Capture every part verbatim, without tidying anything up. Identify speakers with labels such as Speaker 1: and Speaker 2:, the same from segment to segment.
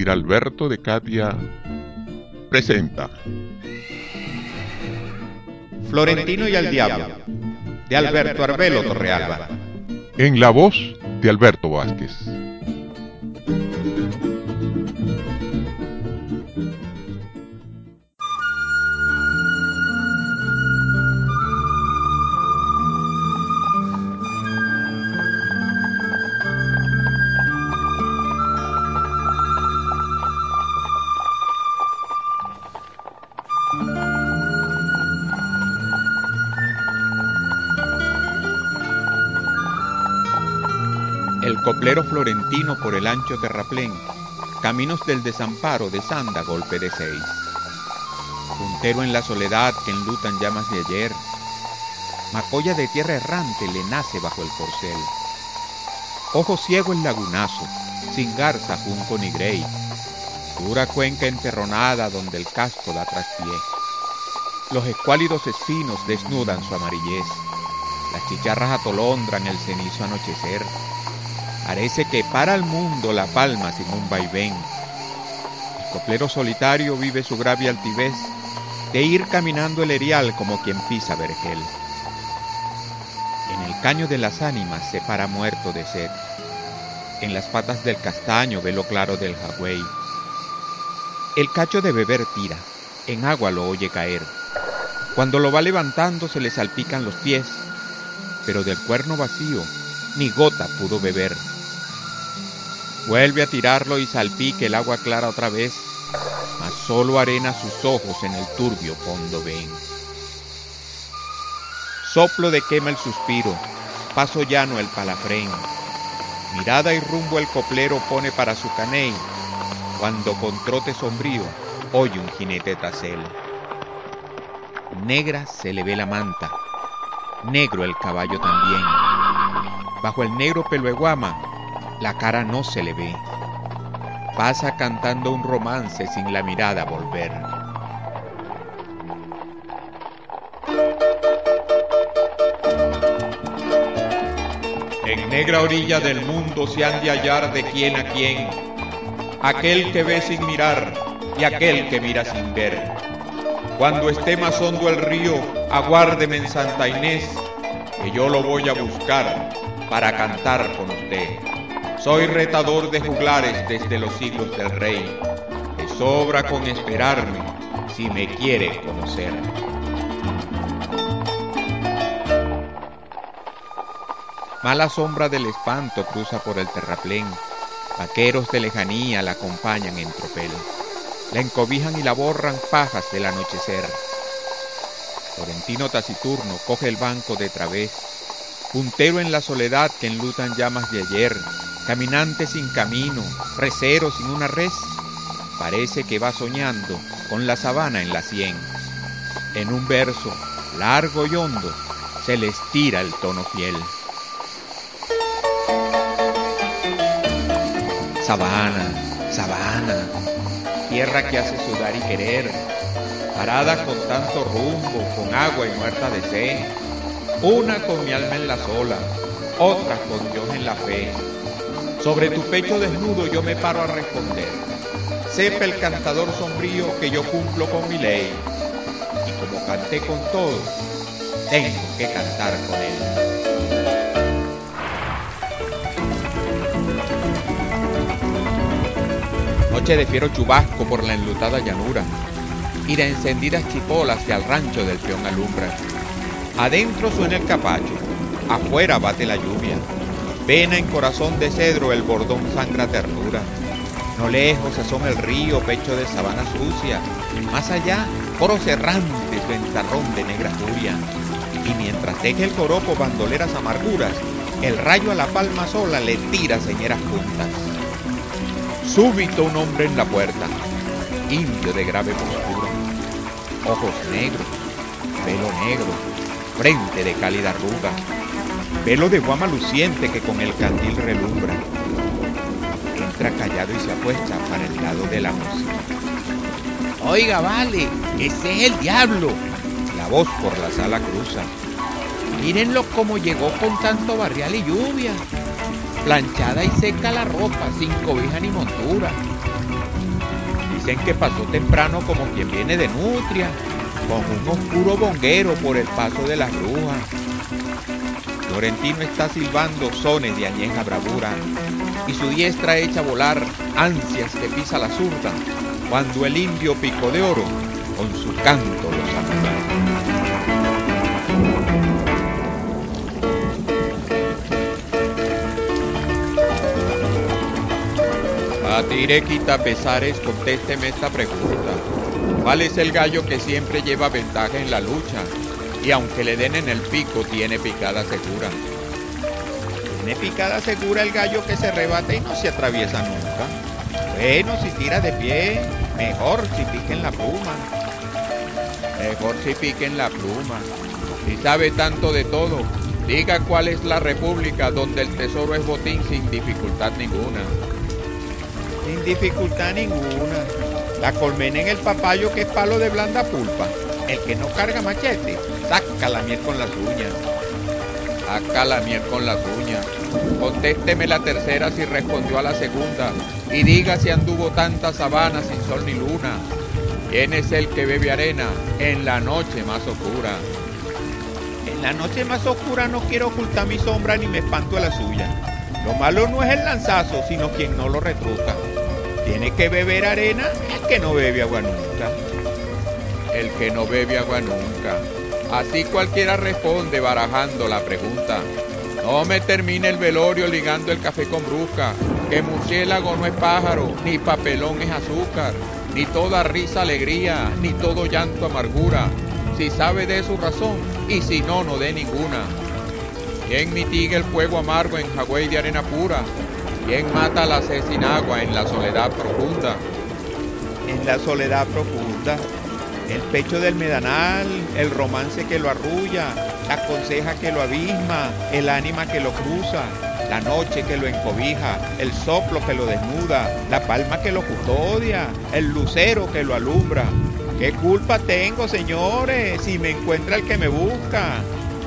Speaker 1: Sir Alberto de Catia presenta
Speaker 2: Florentino y el Diablo, de Alberto Arbelo Torrealba,
Speaker 1: en la voz de Alberto Vázquez.
Speaker 2: El coplero florentino por el ancho terraplén, caminos del desamparo desanda golpe de seis. Puntero en la soledad que enlutan llamas de ayer, macolla de tierra errante le nace bajo el corcel. Ojo ciego el lagunazo, sin garza, junco ni grey, dura cuenca enterronada donde el casco da traspié. Los escuálidos espinos desnudan su amarillez, las chicharras atolondran el cenizo anochecer. Parece que para el mundo la palma sin un vaivén. El coplero solitario vive su grave altivez de ir caminando el erial como quien pisa vergel. En el caño de las ánimas se para muerto de sed. En las patas del castaño ve lo claro del jagüey. El cacho de beber tira, en agua lo oye caer. Cuando lo va levantando se le salpican los pies, pero del cuerno vacío ni gota pudo beber. Vuelve a tirarlo y salpique el agua clara otra vez, mas solo arena sus ojos en el turbio fondo ven. Soplo de quema el suspiro, paso llano el palafrén, mirada y rumbo el coplero pone para su caney, cuando con trote sombrío oye un jinete tras él. Negra se le ve la manta, negro el caballo también, bajo el negro pelo de guama la cara no se le ve. Pasa cantando un romance sin la mirada volver. En negra orilla del mundo se han de hallar de quién a quién, aquel que ve sin mirar y aquel que mira sin ver. Cuando esté más hondo el río, aguárdeme en Santa Inés, que yo lo voy a buscar para cantar con usted. Soy retador de juglares desde los siglos del rey, de sobra con esperarme si me quiere conocer. Mala sombra del espanto cruza por el terraplén, vaqueros de lejanía la acompañan en tropel, la encobijan y la borran pajas del anochecer. Florentino taciturno coge el banco de través, puntero en la soledad que enlutan llamas de ayer, caminante sin camino, recero sin una res, parece que va soñando con la sabana en la sien. En un verso largo y hondo se le estira el tono fiel. Sabana, sabana, tierra que hace sudar y querer, parada con tanto rumbo, con agua y muerta de sed, una con mi alma en las olas, otra con Dios en la fe. Sobre tu pecho desnudo yo me paro a responder. Sepa el cantador sombrío que yo cumplo con mi ley, y como canté con todos, tengo que cantar con él. Noche de fiero chubasco por la enlutada llanura, y de encendidas chipolas que al rancho del peón alumbran. Adentro suena el capacho, afuera bate la lluvia. Pena en corazón de cedro el bordón sangra ternura. No lejos asoma el río, pecho de sabana sucia. Más allá, coros errantes, ventarrón de negra furia. Y mientras teje el coropo bandoleras amarguras, el rayo a la palma sola le tira señeras puntas. Súbito un hombre en la puerta, indio de grave postura, ojos negros, pelo negro, frente de cálida arruga, velo de guama luciente que con el candil relumbra. Entra callado y se apuesta para el lado de la música. Oiga, vale, ese es el diablo. La voz por la sala cruza. Mírenlo como llegó con tanto barrial y lluvia. Planchada y seca la ropa, sin cobija ni montura. Dicen que pasó temprano como quien viene de Nutria, con un oscuro bonguero por el paso de las brujas. Florentino está silbando sones de añeja bravura, y su diestra echa a volar ansias que pisa la zurda, cuando el indio Pico de Oro con su canto lo saluda. Atire quita pesares, contésteme esta pregunta. ¿Cuál es el gallo que siempre lleva ventaja en la lucha? Y aunque le den en el pico, tiene picada segura. ¿Tiene picada segura el gallo que se rebate y no se atraviesa nunca? Bueno, si tira de pie, mejor si pique en la pluma. Mejor si pique en la pluma. Si sabe tanto de todo, diga cuál es la república donde el tesoro es botín sin dificultad ninguna. Sin dificultad ninguna. La colmena en el papayo que es palo de blanda pulpa. El que no carga machete, saca la miel con las uñas. Saca la miel con las uñas. Contésteme la tercera si respondió a la segunda. Y diga si anduvo tanta sabana sin sol ni luna. ¿Quién es el que bebe arena en la noche más oscura? En la noche más oscura no quiero ocultar mi sombra ni me espanto de la suya. Lo malo no es el lanzazo, sino quien no lo retruca. Tiene que beber arena el que no bebe agua nunca. El que no bebe agua nunca. Así cualquiera responde barajando la pregunta. No me termine el velorio ligando el café con brusca, que murciélago no es pájaro, ni papelón es azúcar, ni toda risa alegría, ni todo llanto amargura. Si sabe de su razón, y si no, no dé ninguna. ¿Quién mitiga el fuego amargo en jagüey de arena pura? ¿Quién mata la sed sin agua en la soledad profunda? En la soledad profunda, el pecho del medanal, el romance que lo arrulla, la conseja que lo abisma, el ánima que lo cruza, la noche que lo encobija, el soplo que lo desnuda, la palma que lo custodia, el lucero que lo alumbra. ¿Qué culpa tengo, señores, si me encuentra el que me busca?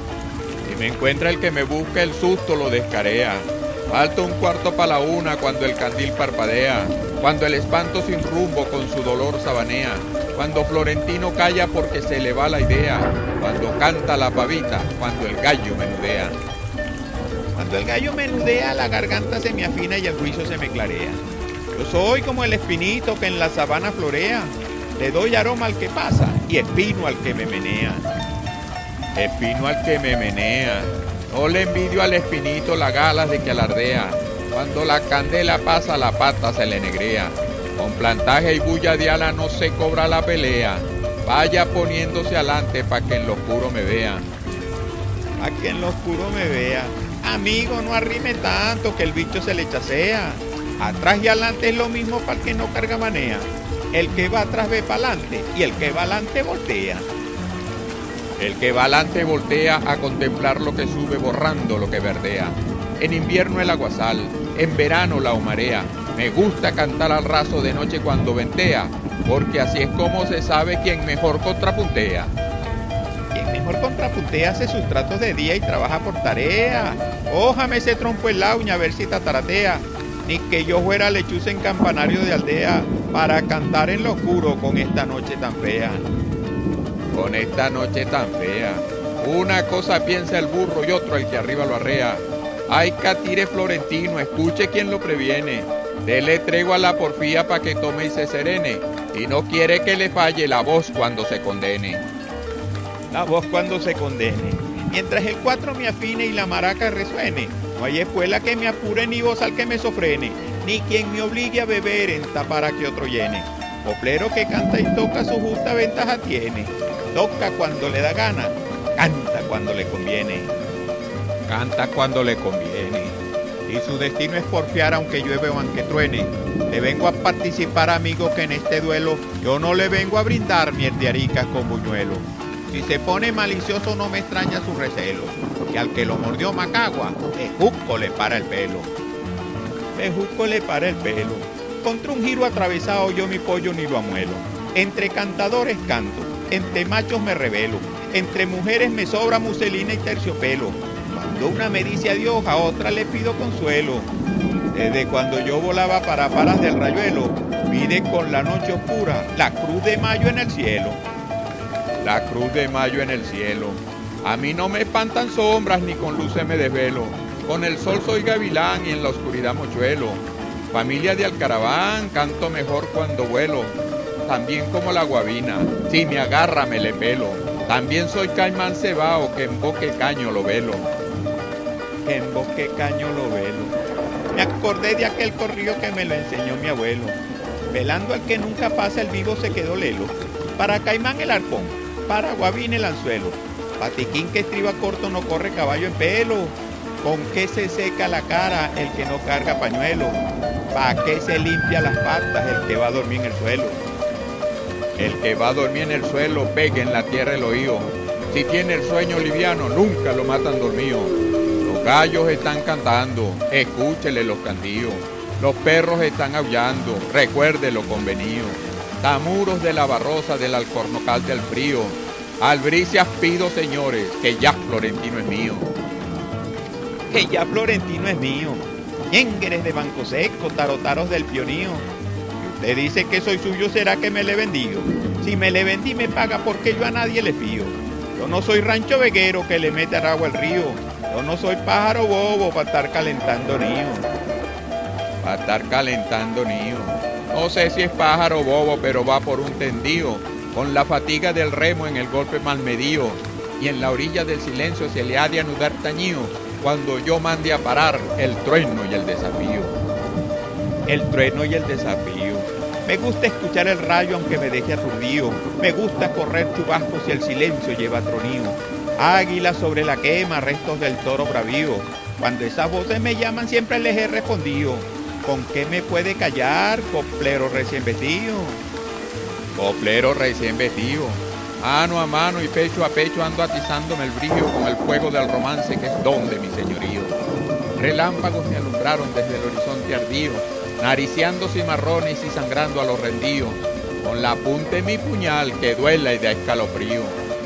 Speaker 2: Si me encuentra el que me busca, el susto lo descarea. Falta un cuarto para la una cuando el candil parpadea, cuando el espanto sin rumbo con su dolor sabanea, cuando Florentino calla porque se le va la idea, cuando canta la pavita, cuando el gallo menudea. Cuando el gallo menudea, la garganta se me afina y el juicio se me clarea. Yo soy como el espinito que en la sabana florea, le doy aroma al que pasa y espino al que me menea. Espino al que me menea. No le envidio al espinito las galas de que alardea. Cuando la candela pasa, la pata se le negrea. Con plantaje y bulla de ala no se cobra la pelea. Vaya poniéndose alante pa' que en lo oscuro me vea. Pa' que en lo oscuro me vea. Amigo, no arrime tanto que el bicho se le chasea. Atrás y adelante es lo mismo para el que no carga manea. El que va atrás ve pa'lante y el que va adelante voltea. El que va adelante voltea a contemplar lo que sube borrando lo que verdea. En invierno el aguasal, en verano la humarea. Me gusta cantar al raso de noche cuando ventea, porque así es como se sabe quién mejor contrapuntea. Quien mejor contrapuntea hace sus tratos de día y trabaja por tarea. Ójame ese trompo en la uña a ver si tataratea. Ni que yo fuera lechuza en campanario de aldea para cantar en lo oscuro con esta noche tan fea. Con esta noche tan fea. Una cosa piensa el burro y otro el que arriba lo arrea. Ay, catire Florentino, escuche quien lo previene. Dele tregua a la porfía pa' que tome y se serene. Y no quiere que le falle la voz cuando se condene. La voz cuando se condene. Mientras el cuatro me afine y la maraca resuene, no hay espuela que me apure ni voz al que me sofrene, ni quien me obligue a beber en para que otro llene. Coplero que canta y toca su justa ventaja tiene. Toca cuando le da gana, canta cuando le conviene. Canta cuando le conviene. Y su destino es porfiar aunque llueve o aunque truene. Le vengo a participar, amigo, que en este duelo yo no le vengo a brindar miel de aricas con buñuelo. Si se pone malicioso no me extraña su recelo, y al que lo mordió Macagua, bejuco le para el pelo. Bejuco le para el pelo. Contra un giro atravesado yo mi pollo ni lo amuelo. Entre cantadores canto, entre machos me revelo, entre mujeres me sobra muselina y terciopelo. Cuando una me dice adiós, a otra le pido consuelo. Desde cuando yo volaba para Paras del Rayuelo, Pide con la noche oscura la cruz de mayo en el cielo. La cruz de mayo en el cielo. A mí no me espantan sombras ni con luces me desvelo. Con el sol soy gavilán y en la oscuridad mochuelo. Familia de Alcaraván, canto mejor cuando vuelo. También como la guabina, si me agarra me le pelo. También soy caimán cebao, que en boque caño lo velo. Que en boque caño lo velo. Me acordé de aquel corrillo que me lo enseñó mi abuelo. Velando al que nunca pasa el vivo se quedó lelo. Para caimán el arpón, para guabina el anzuelo. Patiquín que estriba corto no corre caballo en pelo. ¿Con qué se seca la cara el que no carga pañuelo? ¿Pa' qué se limpia las patas el que va a dormir en el suelo? El que va a dormir en el suelo pegue en la tierra el oído. Si tiene el sueño liviano nunca lo matan dormido. Los gallos están cantando, escúchele los candíos. Los perros están aullando, recuerde lo convenido. Tamuros de la barrosa del alcornocal del frío. Albricias pido, señores, que ya Florentino es mío. Que ya Florentino es mío. Ñéngueres de Banco Seco, tarotaros del Pionío. Y usted dice que soy suyo, ¿será que me le vendió? Si me le vendí me paga porque yo a nadie le fío. Yo no soy rancho veguero que le mete agua al río. Yo no soy pájaro bobo para estar calentando niño. Para estar calentando niño. No sé si es pájaro bobo, pero va por un tendío, con la fatiga del remo en el golpe mal medido. Y en la orilla del silencio se le ha de anudar tañío, cuando yo mande a parar el trueno y el desafío. El trueno y el desafío. Me gusta escuchar el rayo aunque me deje aturdido. Me gusta correr chubascos si el silencio lleva tronío. Águila sobre la quema, restos del toro bravío. Cuando esas voces me llaman siempre les he respondido. ¿Con qué me puede callar, coplero recién vestido? Coplero recién vestido. Mano a mano y pecho a pecho ando atizándome el brillo con el fuego del romance que es don de mi señorío. Relámpagos me alumbraron desde el horizonte ardío, nariciando cimarrones y sangrando a los rendíos. Con la punta de mi puñal que duela y da escalofrío.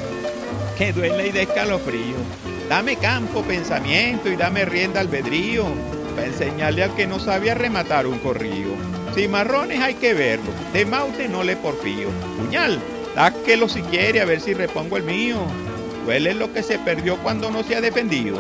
Speaker 2: Que duela y da escalofrío. Dame campo, pensamiento y dame rienda albedrío, para enseñarle al que no sabe a rematar un corrillo. Cimarrones hay que verlo, de maute no le porfío. Puñal, dáquelo si quiere a ver si repongo el mío. Duele lo que se perdió cuando no se ha defendido.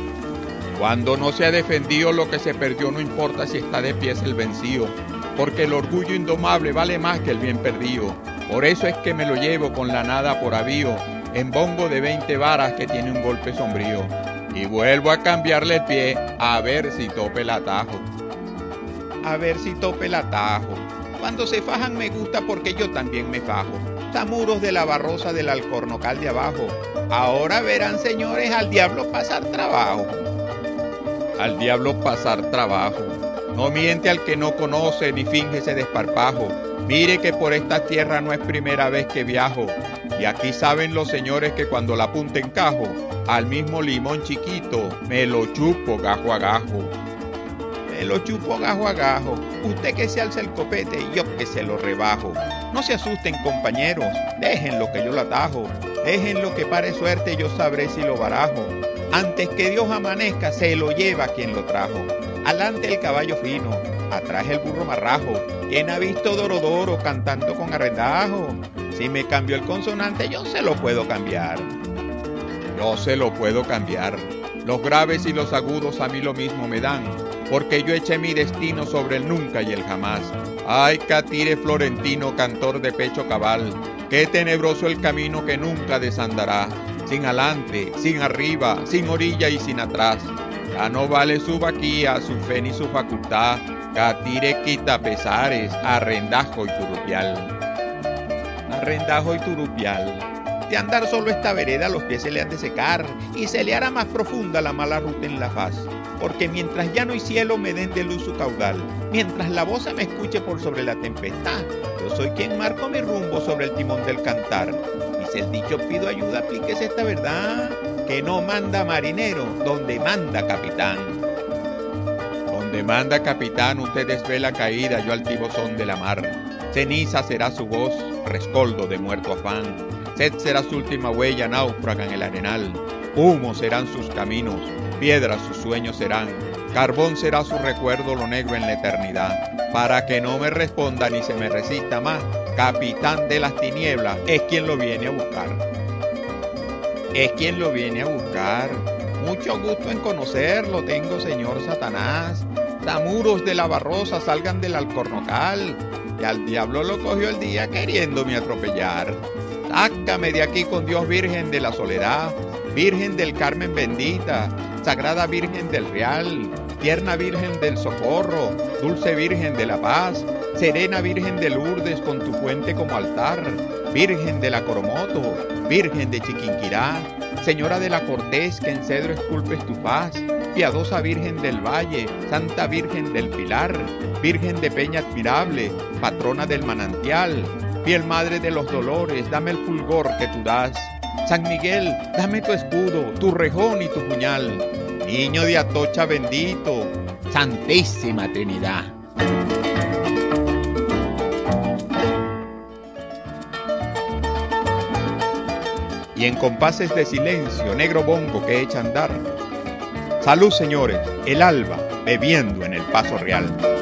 Speaker 2: Cuando no se ha defendido lo que se perdió no importa si está de pie es el vencido, porque el orgullo indomable vale más que el bien perdido. Por eso es que me lo llevo con la nada por avío, en bongo de veinte varas que tiene un golpe sombrío. Y vuelvo a cambiarle el pie, a ver si tope el atajo. A ver si tope el atajo. Cuando se fajan me gusta porque yo también me fajo. Tamuros de la barrosa del alcornocal de abajo. Ahora verán, señores, al diablo pasar trabajo. Al diablo pasar trabajo. No miente al que no conoce ni finge ese desparpajo. Mire que por esta tierra no es primera vez que viajo. Y aquí saben los señores que cuando la punta encajo, al mismo limón chiquito me lo chupo gajo a gajo. Me lo chupo gajo a gajo. Usted que se alza el copete y yo que se lo rebajo. No se asusten, compañeros, déjenlo que yo lo atajo. Déjenlo que pare suerte, yo sabré si lo barajo. Antes que Dios amanezca se lo lleva quien lo trajo. Alante el caballo fino, atrás el burro marrajo. ¿Quién ha visto Dorodoro cantando con arrendajo? Si me cambió el consonante yo se lo puedo cambiar. Yo se lo puedo cambiar. Los graves y los agudos a mí lo mismo me dan, porque yo eché mi destino sobre el nunca y el jamás. Ay, catire Florentino, cantor de pecho cabal, qué tenebroso el camino que nunca desandará, sin alante, sin arriba, sin orilla y sin atrás. Ya no vale su vaquía, su fe ni su facultad, catire quita pesares, arrendajo y turupial. Arrendajo y turupial. De andar solo esta vereda los pies se le han de secar y se le hará más profunda la mala ruta en la faz. Porque mientras llano y cielo me den de luz su caudal, mientras la voz me escuche por sobre la tempestad, yo soy quien marco mi rumbo sobre el timón del cantar. Y si el dicho pido ayuda, aplíquese esta verdad, que no manda marinero donde manda capitán. Donde manda capitán usted desve la caída, yo altivo son de la mar. Ceniza será su voz, rescoldo de muerto afán. Sed será su última huella, náufraga en el arenal. Humo serán sus caminos, piedras sus sueños serán, carbón será su recuerdo lo negro en la eternidad. Para que no me responda ni se me resista más, capitán de las tinieblas es quien lo viene a buscar. Es quien lo viene a buscar. Mucho gusto en conocerlo tengo, señor Satanás. Tamuros de la Barrosa salgan del alcornocal, que al diablo lo cogió el día queriéndome atropellar. Sácame de aquí con Dios, Virgen de la Soledad, Virgen del Carmen bendita, Sagrada Virgen del Real, Tierna Virgen del Socorro, Dulce Virgen de la Paz, Serena Virgen de Lourdes con tu puente como altar, Virgen de la Coromoto, Virgen de Chiquinquirá, Señora de la Cortés, que en cedro esculpes tu paz, piadosa Virgen del Valle, Santa Virgen del Pilar, Virgen de Peña admirable, patrona del manantial, fiel madre de los dolores, dame el fulgor que tú das. San Miguel, dame tu escudo, tu rejón y tu puñal. Niño de Atocha bendito, Santísima Trinidad. Y en compases de silencio, negro bongo que echa a andar. Salud, señores, el alba bebiendo en el Paso Real.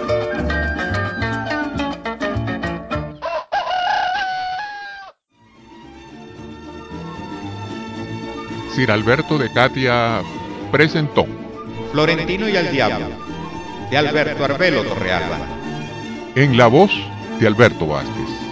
Speaker 1: Sir Alberto de Catia presentó
Speaker 2: Florentino y el Diablo, de Alberto Arbelo Torrealba.
Speaker 1: en la voz de Alberto Vázquez.